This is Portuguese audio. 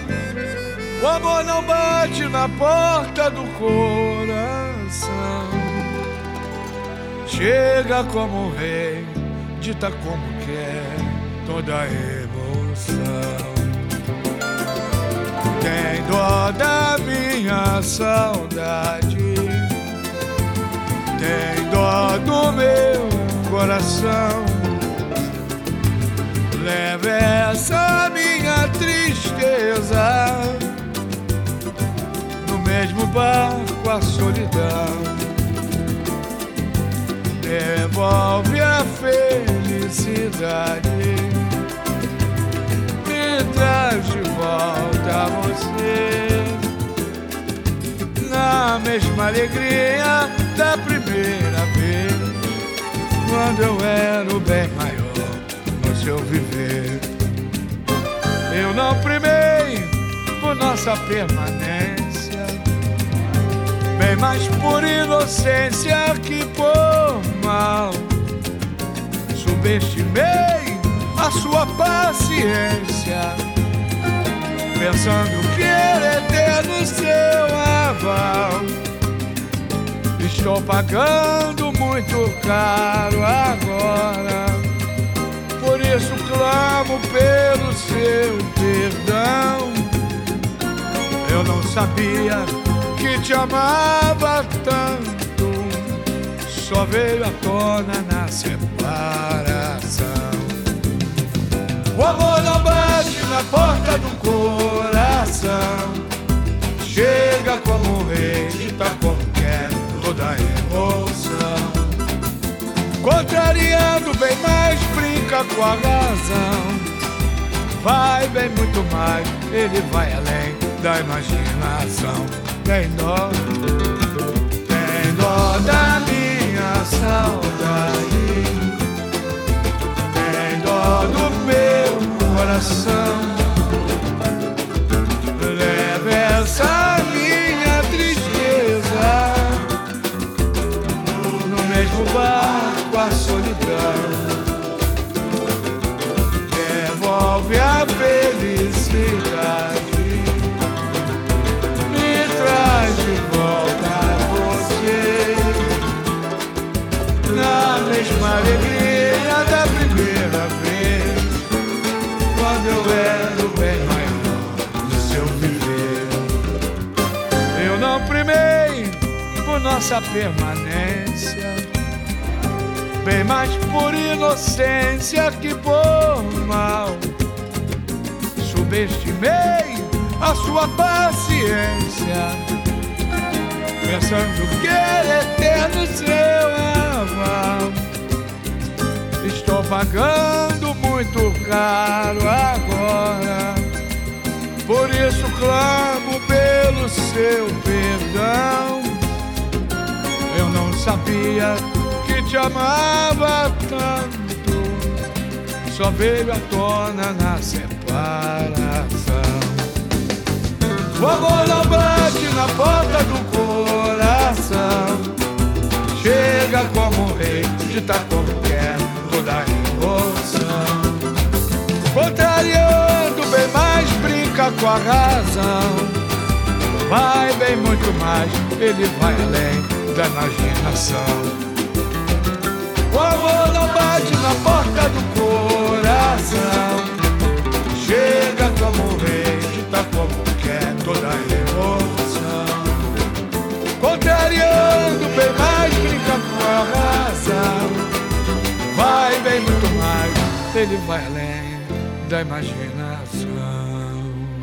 O amor não bate na porta do coração. Chega como um rei, dita como quer toda a emoção. Tem dó da minha saudade, tem dó do meu coração. Leve essa minha tristeza no mesmo barco a solidão. Devolve a felicidade, me traz de volta você, na mesma alegria da primeira vez, quando eu era o bem maior no seu viver. Eu não primei por nossa permanência, bem mais por inocência que por mal. Subestimei a sua paciência, pensando que era eterno seu aval. Estou pagando muito caro agora, por isso clamo pelo seu perdão. Eu não sabia que te amava tanto, só veio à tona na separação. O amor não bate na porta do coração, chega como um rei, dita como quer toda a emoção. Contrariando bem mais, brinca com a razão. Vai bem muito mais, ele vai além da imaginação. Tem dó da minha saudade, tem dó do meu coração. Leve essa minha tristeza no mesmo barco a solidão. Devolve a felicidade, me traz de volta você, na mesma alegria da primeira vez, quando eu era o bem maior do seu viver. Eu não primei por nossa permanência, bem mais por inocência que por mal. Subestimei a sua paciência, pensando que era eterno seu aval. Estou pagando muito caro agora, por isso clamo pelo seu perdão. Eu não sabia que te amava tanto, só veio à tona na separação. O amor não bate na porta do coração, chega como um rei, dita como quer toda a emoção. Contrariando bem mais, brinca com a razão. Vai bem muito mais, ele vai além da imaginação. O amor não bate na porta do coração, chega como um rei, dita como quer toda a emoção. Contrariando bem mais, brinca com a razão. Vai bem muito mais, ele vai além da imaginação.